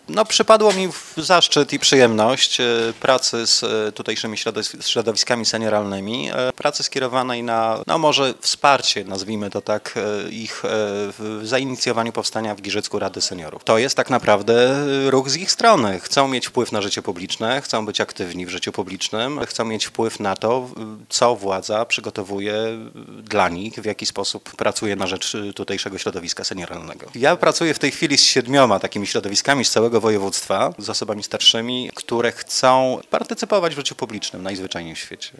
No, przypadło mi zaszczyt i przyjemność pracy z tutejszymi środowiskami senioralnymi, pracy skierowanej na, no może wsparcie, nazwijmy to tak, ich w zainicjowaniu powstania w Giżycku Rady Seniorów. To jest tak naprawdę ruch z ich strony. Chcą mieć wpływ na życie publiczne, chcą być aktywni w życiu publicznym, chcą mieć wpływ na to, co władza przygotowuje dla nich, w jaki sposób pracuje na rzecz tutejszego środowiska senioralnego. Ja pracuję w tej chwili z 7 takimi środowiskami z całego województwa, z osobami starszymi, które chcą partycypować w życiu publicznym najzwyczajniej w świecie.